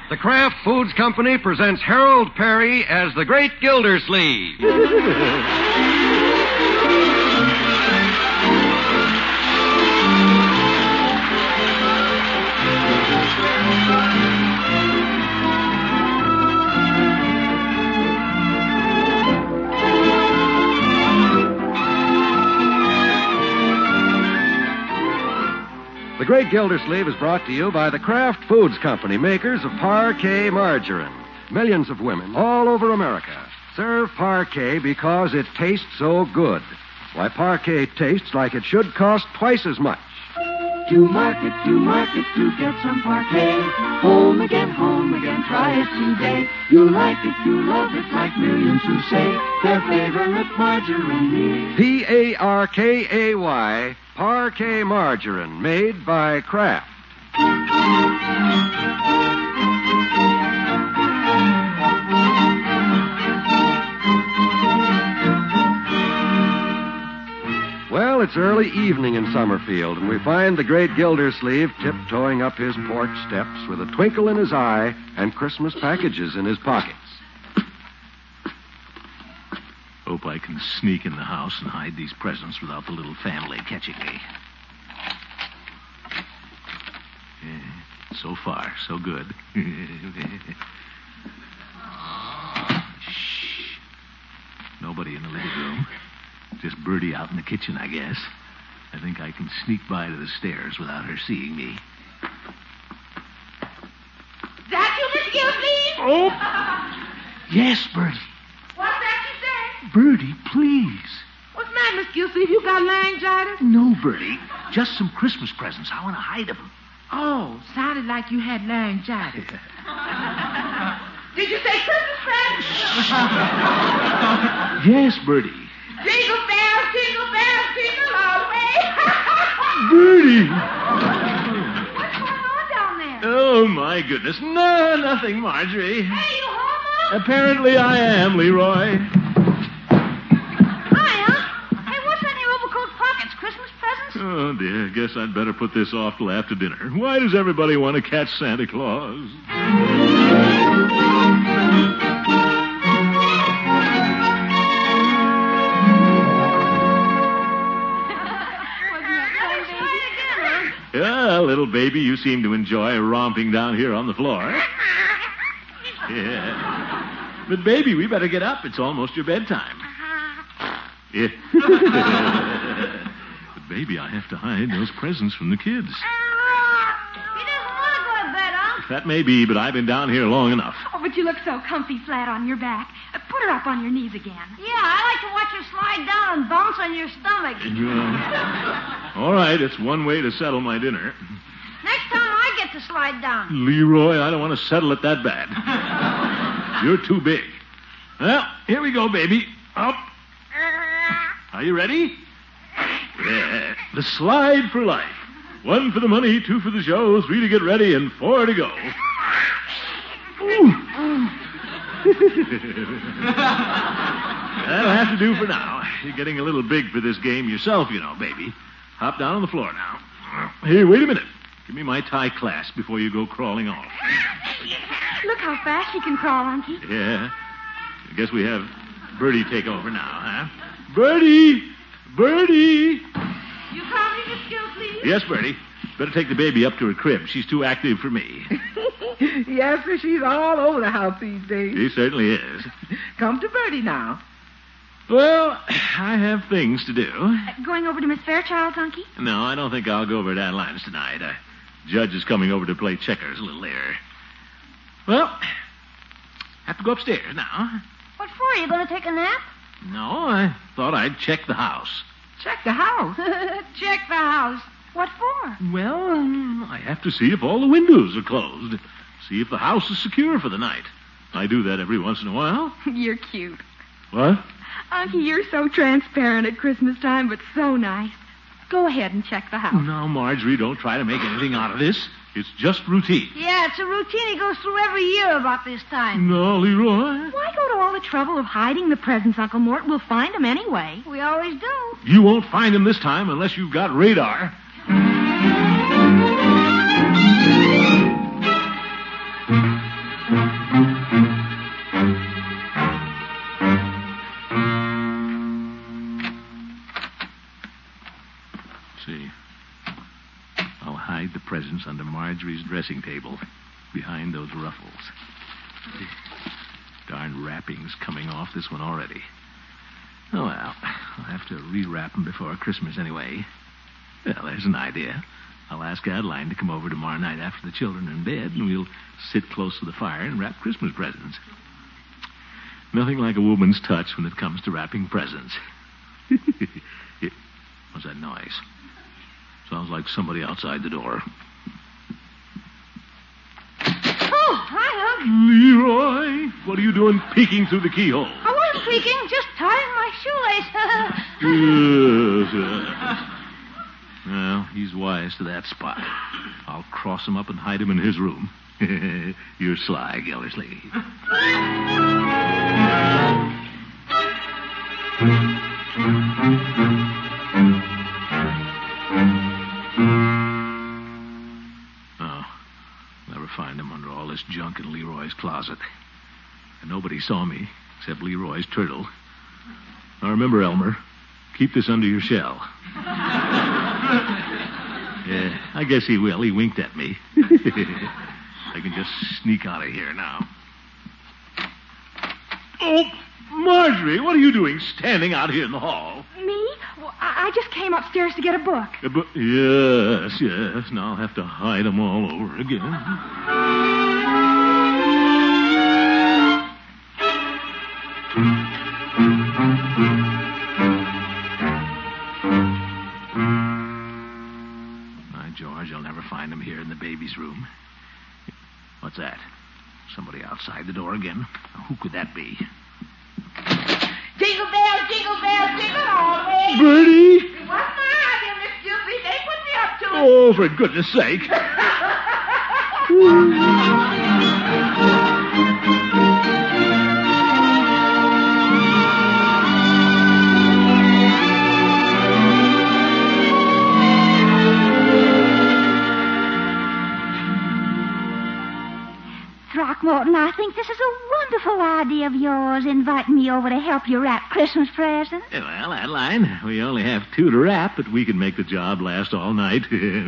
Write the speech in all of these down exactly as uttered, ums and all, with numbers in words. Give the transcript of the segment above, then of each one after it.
The Kraft Foods Company presents Harold Perry as the Great Gildersleeve. The Great Gildersleeve is brought to you by the Kraft Foods Company, makers of Parquet margarine. Millions of women all over America serve Parquet because it tastes so good. Why, Parquet tastes like it should cost twice as much. To market, to market, to get some Parquet. Home again, home again, try it today. You'll like it, you'll love it, like millions who say their favorite margarine is P A R K A Y, Parquet margarine, made by Kraft. Well, it's early evening in Summerfield, and we find the Great Gildersleeve tiptoeing up his porch steps with a twinkle in his eye and Christmas packages in his pockets. Hope I can sneak in the house and hide these presents without the little family catching me. Yeah, so far, so good. Shh. Nobody in the living room. Just Bertie out in the kitchen, I guess. I think I can sneak by to the stairs without her seeing me. Is that you, Miss Gildersleeve? Oh! Yes, Bertie. What's that you say? Bertie, please. What's the matter, Miss Gildersleeve? You got laryngitis? No, Bertie. Just some Christmas presents. I want to hide them. Oh, sounded like you had laryngitis. Did you say Christmas presents? Yes, Bertie. Jingle bells, jingle bells, jingle all the way. Bertie! What's going on down there? Oh, my goodness. No, nothing, Marjorie. Hey, you home, Unc? Apparently I am, Leroy. Hi, Unc. Hey, what's in your overcoat pockets? Christmas presents? Oh, dear. Guess I'd better put this off till after dinner. Why does everybody want to catch Santa Claus? Yeah, little baby, you seem to enjoy romping down here on the floor. Yeah. But, baby, we better get up. It's almost your bedtime. Yeah. But, baby, I have to hide those presents from the kids. He doesn't want to go to bed, Unc. That may be, but I've been down here long enough. Oh, but you look so comfy flat on your back. Uh, put her up on your knees again. Yeah, I like to watch you slide down and bounce on your stomach. Uh, all right, it's one way to settle my dinner. Next time I get to slide down. Leroy, I don't want to settle it that bad. You're too big. Well, here we go, baby. Up. Are you ready? Yeah. The slide for life. One for the money, two for the show, three to get ready, and four to go. Ooh. That'll have to do for now. You're getting a little big for this game yourself, you know, baby. Hop down on the floor now. Hey, wait a minute. Give me my tie clasp before you go crawling off. Look how fast she can crawl, Unky. Yeah. I guess we have Bertie take over now, huh? Bertie! Bertie! You call me Miss Gildersleeve? Yes, Bertie. Better take the baby up to her crib. She's too active for me. Yes, sir, she's all over the house these days. She certainly is. Come to Bertie now. Well, I have things to do. Uh, going over to Miss Fairchild's, Unky? No, I don't think I'll go over to Adeline's tonight. Uh, Judge is coming over to play checkers a little later. Well, have to go upstairs now. What for? Are you going to take a nap? No, I thought I'd check the house. Check the house. Check the house. What for? Well, um, I have to see if all the windows are closed. See if the house is secure for the night. I do that every once in a while. You're cute. What? Unky, you're so transparent at Christmas time, but so nice. Go ahead and check the house. Now, Marjorie, don't try to make anything out of this. It's just routine. Yeah, it's a routine he goes through every year about this time. No, Leroy. Why go to all the trouble of hiding the presents, Uncle Mort? We'll find them anyway. We always do. You won't find him this time unless you've got radar. Marjorie's dressing table, behind those ruffles. Darn wrappings coming off this one already. Oh, well, I'll have to rewrap them before Christmas anyway. Well, there's an idea. I'll ask Adeline to come over tomorrow night after the children are in bed, and we'll sit close to the fire and wrap Christmas presents. Nothing like a woman's touch when it comes to wrapping presents. What's that noise? Sounds like somebody outside the door. Oh, hi, Unc. Leroy, what are you doing peeking through the keyhole? I wasn't peeking, just tying my shoelace. Yes, yes. Well, he's wise to that spot. I'll cross him up and hide him in his room. You're sly, Gildersleeve. Oh, never find him under all this junk in Leroy's closet. And nobody saw me, except Leroy's turtle. Now remember, Elmer, keep this under your shell. Yeah, I guess he will. He winked at me. I can just sneak out of here now. Oh, Marjorie, what are you doing standing out here in the hall? Me? Well, I I just came upstairs to get a book. Uh, but, yes, yes. Now I'll have to hide them all over again. George, I'll never find him here in the baby's room. What's that? Somebody outside the door again? Now, who could that be? Jingle bells, jingle bells, jingle all the way. Bertie! It wasn't my idea, Miss Gildersleeve. They put me up to it. Oh, for goodness sake. Throckmorton, I think this is a wonderful idea of yours, inviting me over to help you wrap Christmas presents. Well, Adeline, we only have two to wrap, but we can make the job last all night.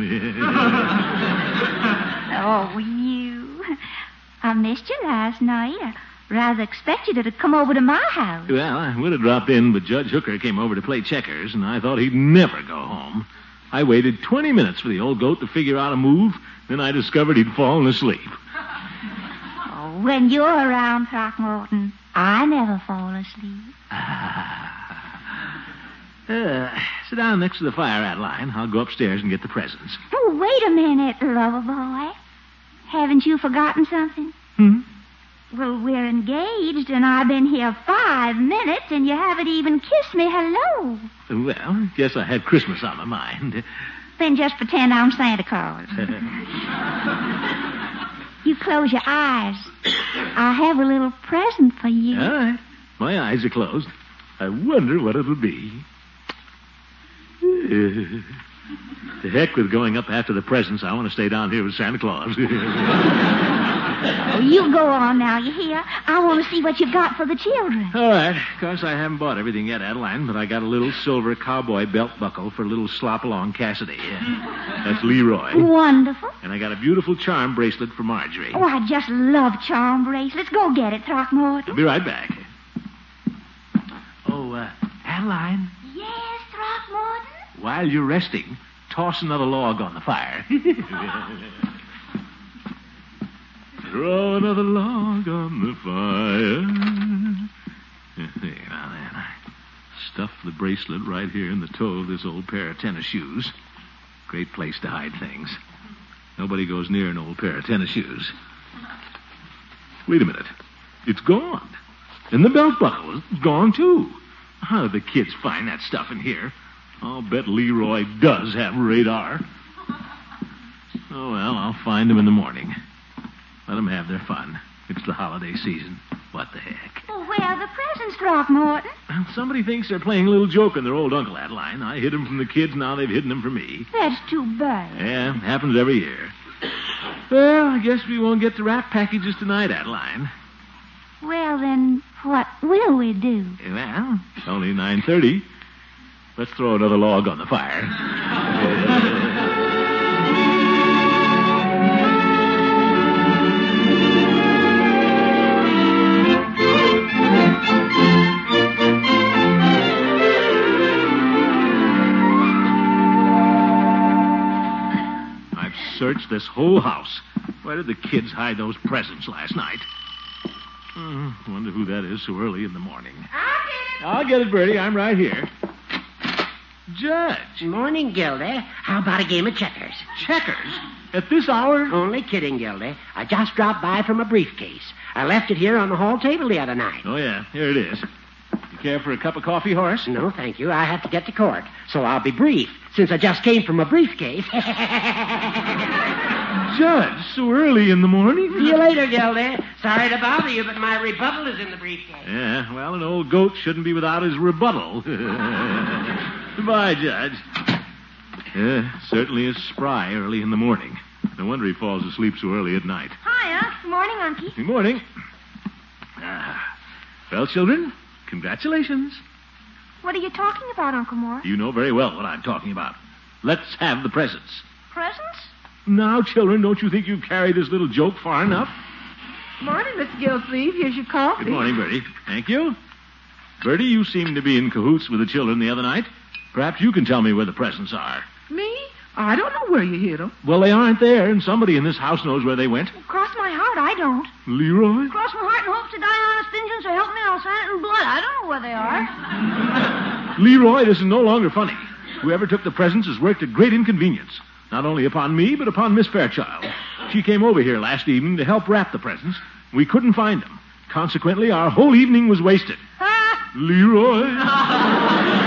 Oh, you. I missed you last night. I rather expected you to come over to my house. Well, I would have dropped in, but Judge Hooker came over to play checkers, and I thought he'd never go home. I waited twenty minutes for the old goat to figure out a move, then I discovered he'd fallen asleep. When you're around, Throckmorton, I never fall asleep. Uh, sit down next to the fire, Adeline. I'll go upstairs and get the presents. Oh, wait a minute, lover boy. Haven't you forgotten something? Hmm? Well, we're engaged, and I've been here five minutes, and you haven't even kissed me hello. Well, guess I had Christmas on my mind. Then just pretend I'm Santa Claus. You close your eyes. I have a little present for you. All right. My eyes are closed. I wonder what it'll be. Uh, to heck with going up after the presents. I want to stay down here with Santa Claus. Oh, you go on now, you hear? I want to see what you've got for the children. All right. Of course, I haven't bought everything yet, Adeline, but I got a little silver cowboy belt buckle for a little slop-along Cassidy. That's Leroy. Wonderful. And I got a beautiful charm bracelet for Marjorie. Oh, I just love charm bracelets. Go get it, Throckmorton. I'll be right back. Oh, uh, Adeline, Yes, Throckmorton? while you're resting, toss another log on the fire. Throw another log on the fire. There, now then. I stuff the bracelet right here in the toe of this old pair of tennis shoes. Great place to hide things. Nobody goes near an old pair of tennis shoes. Wait a minute. It's gone. And the belt buckle is gone, too. How did the kids find that stuff in here? I'll bet Leroy does have radar. Oh, well, I'll find him in the morning. Let them have their fun. It's the holiday season. What the heck? Well, where are the presents, Throckmorton? Well, somebody thinks they're playing a little joke on their old Uncle Adeline. I hid them from the kids, now they've hidden them from me. That's too bad. Yeah, happens every year. Well, I guess we won't get to wrap packages tonight, Adeline. Well, then, what will we do? Well, it's only nine thirty. Let's throw another log on the fire. this whole house. Where did the kids hide those presents last night? Uh, wonder who that is so early in the morning. I'll get it. I'll get it, Bertie. I'm right here. Judge. Morning, Gildy. How about a game of checkers? Checkers? At this hour? Only kidding, Gildy. I just dropped by from a briefcase. I left it here on the hall table the other night. Oh, yeah. Here it is. You care for a cup of coffee, Horace? No, thank you. I have to get to court, so I'll be brief, since I just came from a briefcase. Judge, so early in the morning? See you later, Gildy. Sorry to bother you, but my rebuttal is in the briefcase. Yeah, well, an old goat shouldn't be without his rebuttal. Goodbye, Judge. Yeah, certainly is spry early in the morning. No wonder he falls asleep so early at night. Hiya. Good morning, Unky. Good morning. Ah, well, children, congratulations. What are you talking about, Uncle Mort? You know very well what I'm talking about. Let's have the presents. Presents? Now, children, don't you think you've carried this little joke far enough? Morning, Mister Gillsleeve. Here's your coffee. Good morning, Bertie. Thank you. Bertie, you seemed to be in cahoots with the children the other night. Perhaps you can tell me where the presents are. Me? I don't know where you hid them. Well, they aren't there, and somebody in this house knows where they went. Well, cross my heart, I don't. Leroy? Cross my heart and hope to die honest vengeance, or help me, I'll sign it in blood. I don't know where they are. Leroy, this is no longer funny. Whoever took the presents has worked at great inconvenience, not only upon me, but upon Miss Fairchild. She came over here last evening to help wrap the presents. We couldn't find them. Consequently, our whole evening was wasted. Ah! Leroy?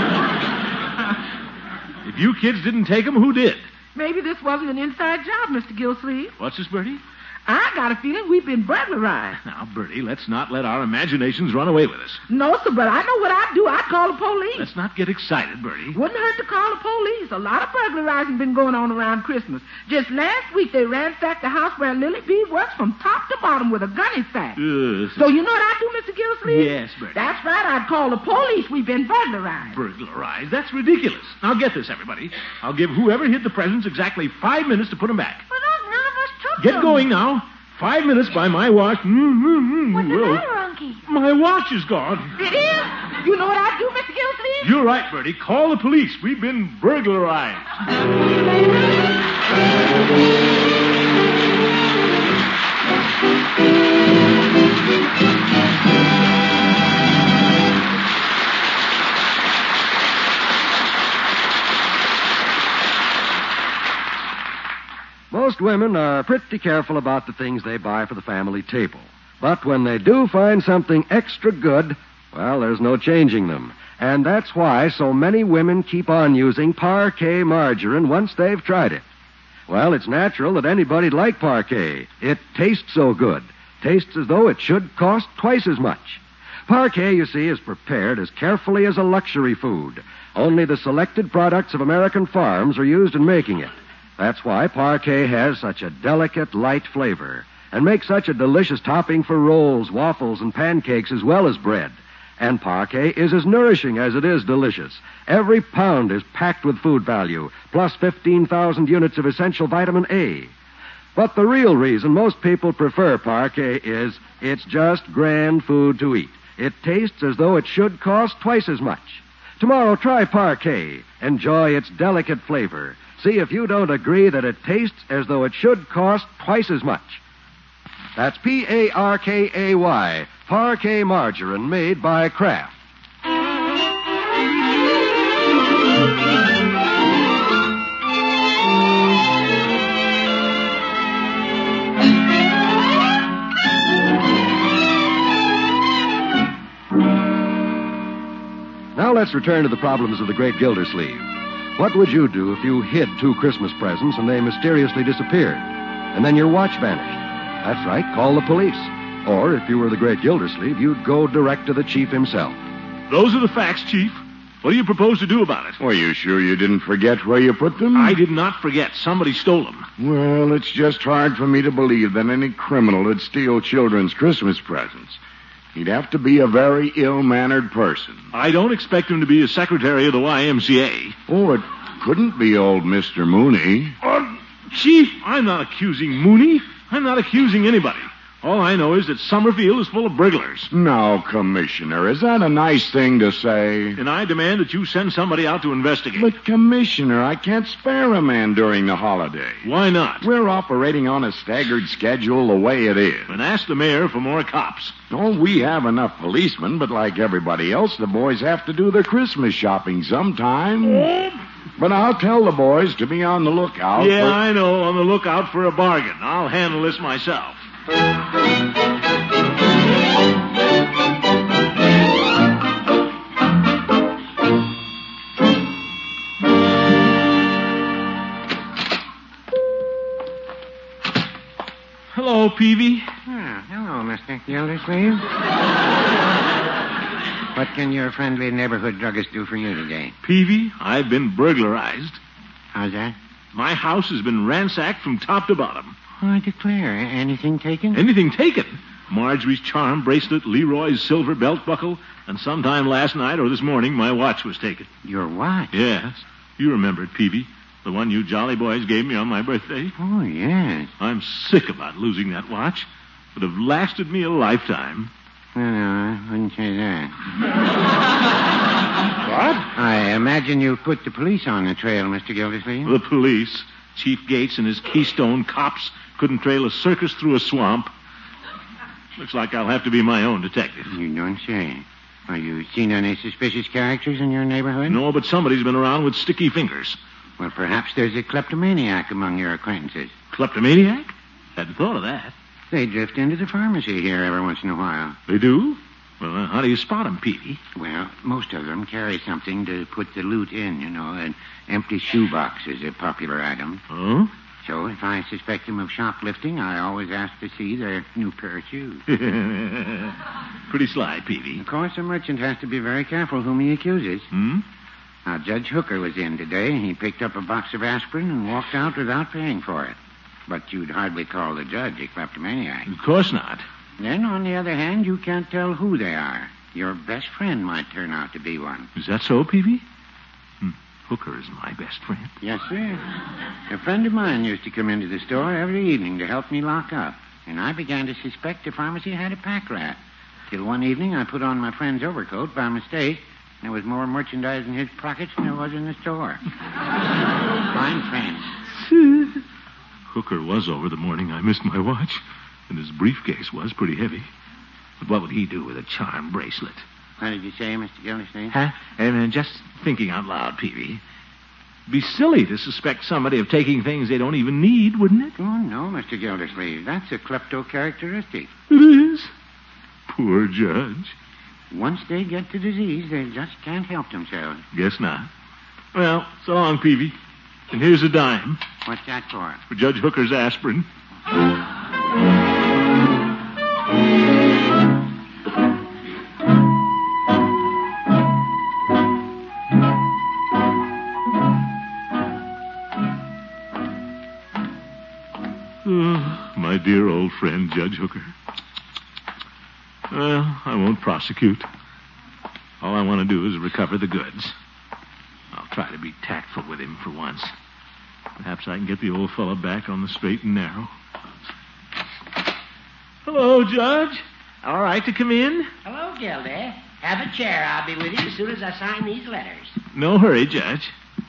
If you kids didn't take them, who did? Maybe this wasn't an inside job, Mister Gillsleeve. What's this, Bertie? I got a feeling we've been burglarized. Now, Bertie, let's not let our imaginations run away with us. No, sir, but I know what I'd do. I'd call the police. Let's not get excited, Bertie. Wouldn't hurt to call the police. A lot of burglarizing been going on around Christmas. Just last week, they ransacked the house where Lily B works from top to bottom with a gun in fact. Uh, So you know what I'd do, Mister Gillsleeve? Yes, Bertie. That's right. I'd call the police. We've been burglarized. Burglarized? That's ridiculous. Now get this, everybody. I'll give whoever hid the presents exactly five minutes to put them back. But Unc, none of us took Get them. going now. Five minutes by my watch. Mm-hmm. What's the Well, matter, Unky? my watch is gone. It is? You know what I'd do, Mister Gillsleeve? You're right, Bertie. Call the police. We've been burglarized. Most women are pretty careful about the things they buy for the family table. But when they do find something extra good, well, there's no changing them. And that's why so many women keep on using Parquet margarine once they've tried it. Well, it's natural that anybody'd like Parquet. It tastes so good. Tastes as though it should cost twice as much. Parquet, you see, is prepared as carefully as a luxury food. Only the selected products of American farms are used in making it. That's why Parquet has such a delicate, light flavor and makes such a delicious topping for rolls, waffles, and pancakes as well as bread. And Parquet is as nourishing as it is delicious. Every pound is packed with food value, plus fifteen thousand units of essential vitamin A. But the real reason most people prefer Parquet is it's just grand food to eat. It tastes as though it should cost twice as much. Tomorrow, try Parquet. Enjoy its delicate flavor. See if you don't agree that it tastes as though it should cost twice as much. That's P A R K A Y, Parquet margarine made by Kraft. Now let's return to the problems of the great Gildersleeve. What would you do if you hid two Christmas presents and they mysteriously disappeared? And then your watch vanished? That's right, call the police. Or, if you were the great Gildersleeve, you'd go direct to the chief himself. Those are the facts, Chief. What do you propose to do about it? Are you sure you didn't forget where you put them? I did not forget. Somebody stole them. Well, it's just hard for me to believe that any criminal would steal children's Christmas presents. He'd have to be a very ill-mannered person. I don't expect him to be a secretary of the Y M C A. Oh, it couldn't be old Mister Mooney. Uh, Chief, I'm not accusing Mooney. I'm not accusing anybody. All I know is that Summerfield is full of burglars. Now, Commissioner, is that a nice thing to say? And I demand that you send somebody out to investigate. But, Commissioner, I can't spare a man during the holiday. Why not? We're operating on a staggered schedule the way it is. And ask the mayor for more cops. Oh, we have enough policemen, but like everybody else, the boys have to do their Christmas shopping sometime. But I'll tell the boys to be on the lookout. Yeah, for... I know. On the lookout for a bargain. I'll handle this myself. Hello, Peavy. Oh, hello, Mister Gildersleeve. What can your friendly neighborhood druggist do for you today? Peavy, I've been burglarized. How's that? My house has been ransacked from top to bottom. Oh, I declare. Anything taken? Anything taken? Marjorie's charm bracelet, Leroy's silver belt buckle, and sometime last night or this morning, my watch was taken. Your watch? Yes. You remember it, Peavy. The one you jolly boys gave me on my birthday. Oh, yes. I'm sick about losing that watch. It would have lasted me a lifetime. No, no, I wouldn't say that. What? I imagine you put the police on the trail, Mister Gildersleeve. The police. Chief Gates and his Keystone cops couldn't trail a circus through a swamp. Looks like I'll have to be my own detective. You don't say. Have you seen any suspicious characters in your neighborhood? No, but somebody's been around with sticky fingers. Well, perhaps there's a kleptomaniac among your acquaintances. Kleptomaniac? Hadn't thought of that. They drift into the pharmacy here every once in a while. They do? Well, uh, how do you spot them, Peavy? Well, most of them carry something to put the loot in, you know. An empty shoebox is a popular item. Oh? So if I suspect them of shoplifting, I always ask to see their new pair of shoes. Pretty sly, Peavy. Of course, a merchant has to be very careful whom he accuses. Hmm? Now, Judge Hooker was in today. He picked up a box of aspirin and walked out without paying for it. But you'd hardly call the judge a kleptomaniac. Of course not. Then, on the other hand, you can't tell who they are. Your best friend might turn out to be one. Is that so, Peavy? Hmm. Hooker is my best friend. Yes, sir. A friend of mine used to come into the store every evening to help me lock up. And I began to suspect the pharmacy had a pack rat. Till one evening I put on my friend's overcoat by mistake. There was more merchandise in his pockets than there was in the store. Fine friend. Hooker was over the morning I missed my watch, and his briefcase was pretty heavy. But what would he do with a charm bracelet? What did you say, Mister Gildersleeve? Huh? And just thinking out loud, Peavy. Be silly to suspect somebody of taking things they don't even need, wouldn't it? Oh, no, Mister Gildersleeve. That's a klepto characteristic. It is. Poor judge. Once they get the disease, they just can't help themselves. Guess not. Well, so long, Peavy. And here's a dime. What's that for? For Judge Hooker's aspirin. Oh, my dear old friend, Judge Hooker. Well, I won't prosecute. All I want to do is recover the goods. I'll try to be tactful with him for once. Perhaps I can get the old fellow back on the straight and narrow. Hello, Judge. All right to come in? Hello, Gildy. Have a chair. I'll be with you as soon as I sign these letters. No hurry, Judge.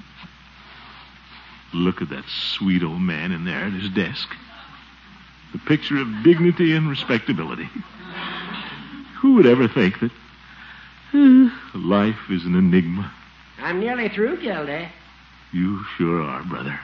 Look at that sweet old man in there at his desk. The picture of dignity and respectability. Who would ever think that uh, life is an enigma? I'm nearly through, Gildy. You sure are, brother.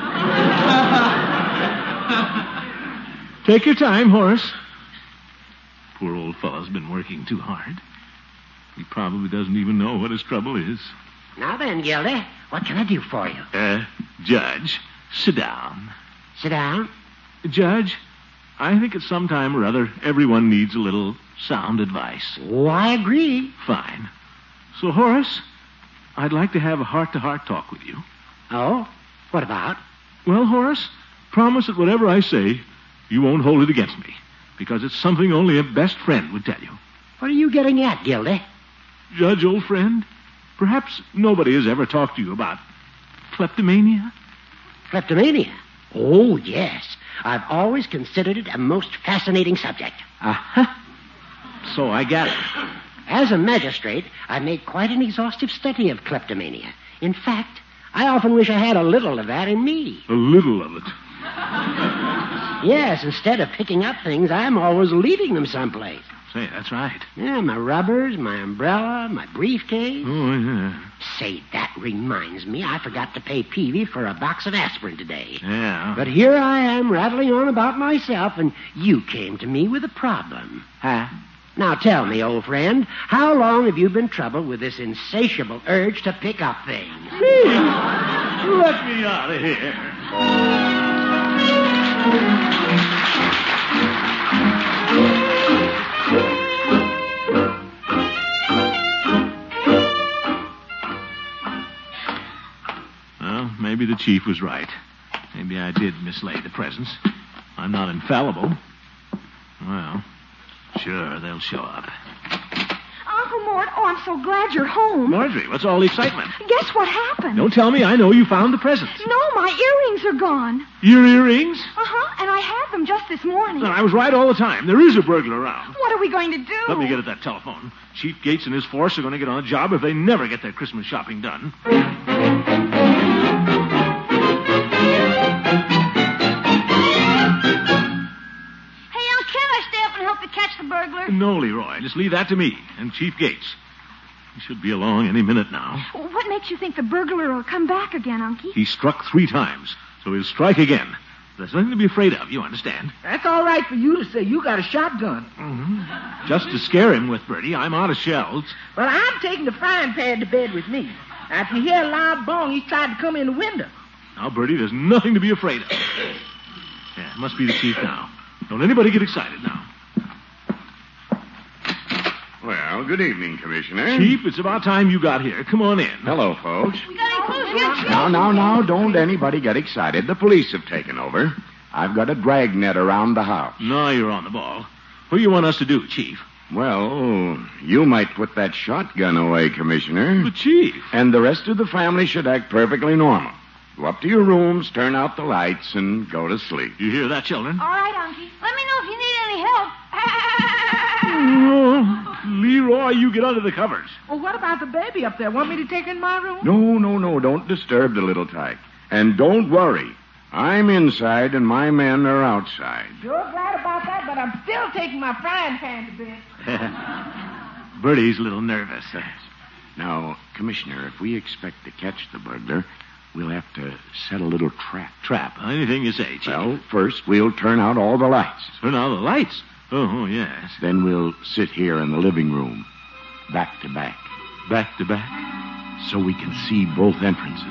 Take your time, Horace. Poor old fellow's been working too hard. He probably doesn't even know what his trouble is. Now then, Gildy, what can I do for you? Uh, Judge, sit down. Sit down. Judge, I think at some time or other, everyone needs a little sound advice. Oh, I agree. Fine. So, Horace, I'd like to have a heart-to-heart talk with you. Oh? What about? Well, Horace, promise that whatever I say, you won't hold it against me, because it's something only a best friend would tell you. What are you getting at, Gildy? Judge, old friend, perhaps nobody has ever talked to you about kleptomania? Kleptomania? Oh, yes. I've always considered it a most fascinating subject. Uh-huh. So I gather. As a magistrate, I made quite an exhaustive study of kleptomania. In fact, I often wish I had a little of that in me. A little of it. Yes, instead of picking up things, I'm always leaving them someplace. Say, that's right. Yeah, my rubbers, my umbrella, my briefcase. Oh, yeah. Say, that reminds me, I forgot to pay Peavy for a box of aspirin today. Yeah. But here I am rattling on about myself, and you came to me with a problem. Huh? Now tell me, old friend, how long have you been troubled with this insatiable urge to pick up things? Me? Let me out of here. Well, maybe the chief was right. Maybe I did mislay the presents. I'm not infallible. Well, sure, they'll show up. Uncle Mort, oh, I'm so glad you're home. Marjorie, what's all the excitement? Guess what happened? Don't tell me. I know you found the presents. No, my earrings are gone. Your earrings? Uh-huh, and I had them just this morning. No, I was right all the time. There is a burglar around. What are we going to do? Let me get at that telephone. Chief Gates and his force are going to get on a job if they never get their Christmas shopping done. Catch the burglar? No, Leroy. Just leave that to me and Chief Gates. He should be along any minute now. What makes you think the burglar will come back again, Unky? He struck three times, so he'll strike again. There's nothing to be afraid of, you understand? That's all right for you to say. You got a shotgun. Mm-hmm. Just to scare him with, Bertie. I'm out of shells. Well, I'm taking the frying pan to bed with me. Now, if you hear a loud bong, he's tried to come in the window. Now, Bertie, there's nothing to be afraid of. Yeah, it must be the chief now. Don't anybody get excited now. Well, good evening, Commissioner. Chief, it's about time you got here. Come on in. Hello, folks. We got any clues here, Chief? Now, now, now, don't anybody get excited. The police have taken over. I've got a dragnet around the house. Now you're on the ball. What do you want us to do, Chief? Well, you might put that shotgun away, Commissioner. But, Chief. And the rest of the family should act perfectly normal. Go up to your rooms, turn out the lights, and go to sleep. You hear that, children? All right, Unky. Let me know if you need any help. Oh, Leroy, you get under the covers. Well, what about the baby up there? Want me to take her in my room? No, no, no. Don't disturb the little tyke. And don't worry. I'm inside and my men are outside. You're glad about that, but I'm still taking my frying pan to bed. Bertie's a little nervous. Now, Commissioner, if we expect to catch the burglar, we'll have to set a little trap. Trap? Anything you say, Chief. Well, first we'll turn out all the lights. Turn out the lights? Oh, yes. Then we'll sit here in the living room, back to back. Back to back? So we can see both entrances.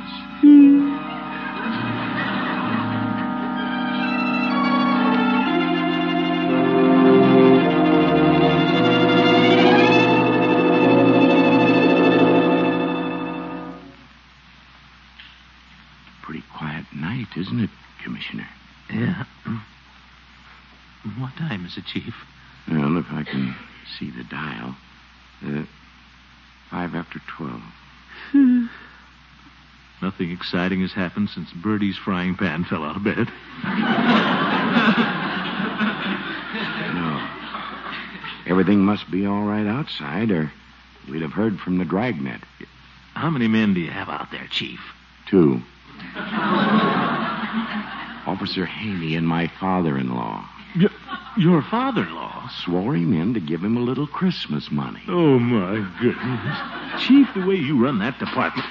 Pretty quiet night, isn't it, Commissioner? Yeah. What time is it, Chief? Well, if I can see the dial. Uh, five after twelve. Hmm. Nothing exciting has happened since Bertie's frying pan fell out of bed. No. Everything must be all right outside, or we'd have heard from the dragnet. How many men do you have out there, Chief? Two. Officer Haney and my father-in-law. Your, your father-in-law? Swore him in to give him a little Christmas money. Oh, my goodness. Chief, the way you run that department...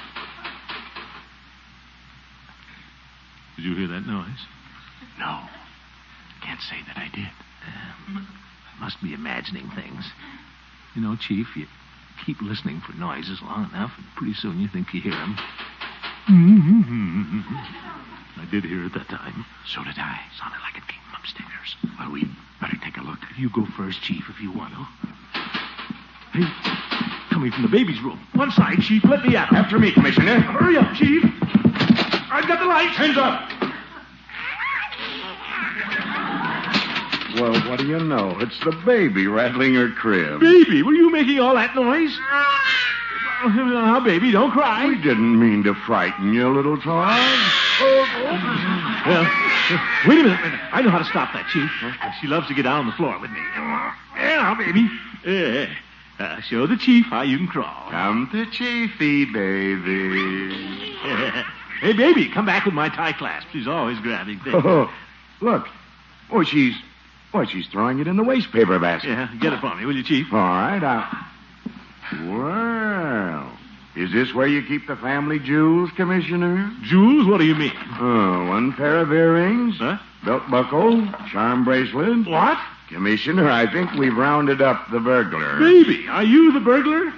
Did you hear that noise? No. Can't say that I did. Um, must be imagining things. You know, Chief, you keep listening for noises long enough, and pretty soon you think you hear them. I did hear it that time. So did I. Sounded like it came from upstairs. Well, we better take a look. You go first, Chief, if you want to. Hey, coming from the baby's room. One side, Chief. Let me out. After me, Commissioner. Hurry up, Chief. I've got the lights. Hands up. Well, what do you know? It's the baby rattling her crib. Baby, were you making all that noise? Now, baby, don't cry. We didn't mean to frighten you, little toy. Well, Wait a minute, wait a minute. I know how to stop that, Chief. She loves to get down on the floor with me. Yeah, baby. Yeah. Uh, show the Chief how you can crawl. Come to Chiefy, baby. Hey, baby, come back with my tie clasp. She's always grabbing things. Oh, look. Oh, she's... Well, she's throwing it in the waste paper basket. Yeah, get it for me, will you, Chief? All right, I'll... Well, is this where you keep the family jewels, Commissioner? Jewels? What do you mean? Oh, one pair of earrings, huh? belt buckle, charm bracelet. What? Commissioner, I think we've rounded up the burglar. Baby, are you the burglar?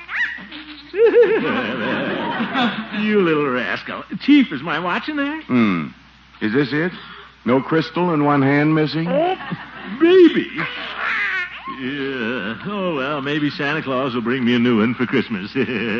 You little rascal. Chief, is my watch in there? Hmm. Is this it? No crystal and one hand missing? Oh, baby. Yeah. Oh, well, maybe Santa Claus will bring me a new one for Christmas.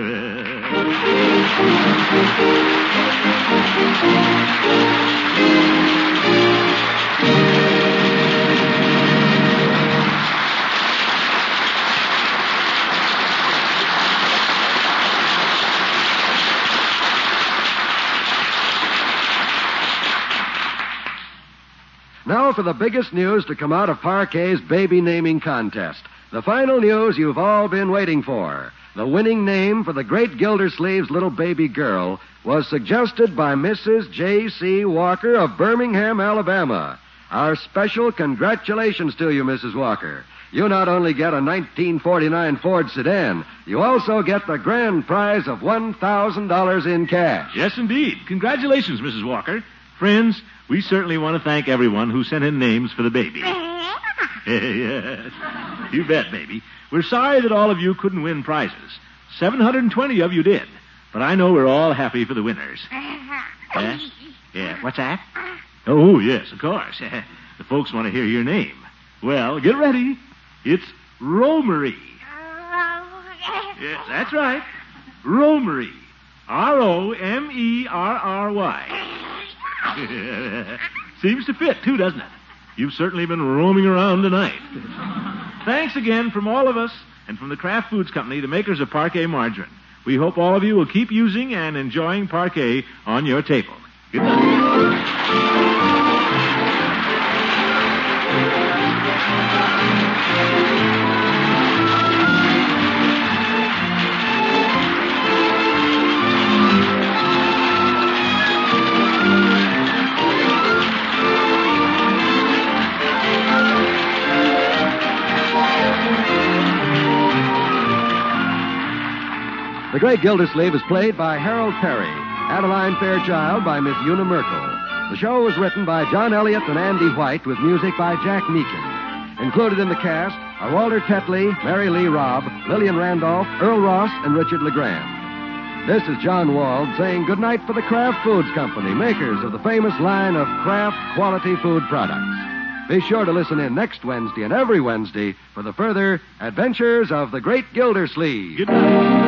Now for the biggest news to come out of Parquet's baby naming contest. The final news you've all been waiting for. The winning name for the great Gildersleeve's little baby girl was suggested by Missus J C. Walker of Birmingham, Alabama. Our special congratulations to you, Missus Walker. You not only get a nineteen forty-nine Ford sedan, you also get the grand prize of one thousand dollars in cash. Yes, indeed. Congratulations, Missus Walker. Friends, we certainly want to thank everyone who sent in names for the baby. Yes. You bet, baby. We're sorry that all of you couldn't win prizes. seven hundred twenty of you did. But I know we're all happy for the winners. Yeah? Yeah, what's that? Oh, yes, of course. The folks want to hear your name. Well, get ready. It's Romery. Yes, that's right. Romery. R O M E R R Y. Seems to fit, too, doesn't it? You've certainly been roaming around tonight. Thanks again from all of us and from the Kraft Foods Company, the makers of Parquet Margarine. We hope all of you will keep using and enjoying Parquet on your table. Good night. The Great Gildersleeve is played by Harold Perry, Adeline Fairchild by Miss Una Merkel. The show was written by John Elliott and Andy White with music by Jack Meakin. Included in the cast are Walter Tetley, Mary Lee Robb, Lillian Randolph, Earl Ross, and Richard LeGrand. This is John Wald saying goodnight for the Kraft Foods Company, makers of the famous line of Kraft quality food products. Be sure to listen in next Wednesday and every Wednesday for the further adventures of the Great Gildersleeve. Good night.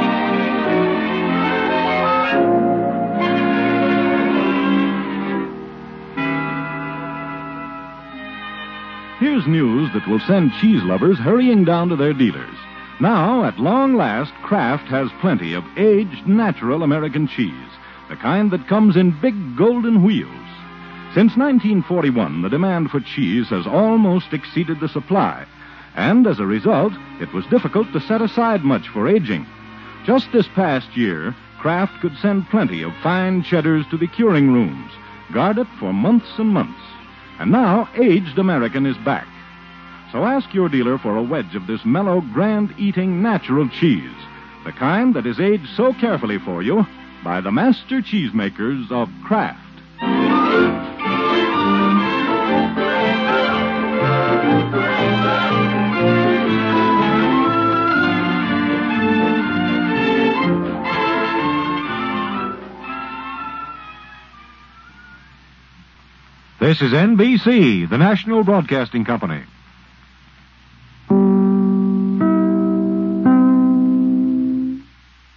Here's news that will send cheese lovers hurrying down to their dealers. Now, at long last, Kraft has plenty of aged, natural American cheese, the kind that comes in big golden wheels. Since nineteen forty-one, the demand for cheese has almost exceeded the supply, and as a result, it was difficult to set aside much for aging. Just this past year, Kraft could send plenty of fine cheddars to the curing rooms, guard it for months and months. And now, aged American is back. So ask your dealer for a wedge of this mellow, grand-eating, natural cheese, the kind that is aged so carefully for you by the master cheesemakers of Kraft. This is N B C, the National Broadcasting Company.